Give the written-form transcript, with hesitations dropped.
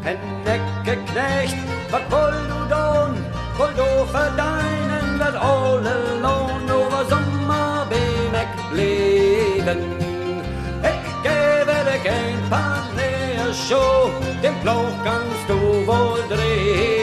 Hennecke Knecht, wat woll du don? Woll du verdeinen, dat alle Lohn over Sommer bin ich blieben. Ich gebe dir kein paar Näher Show, den Plauch kannst du wohl drehen.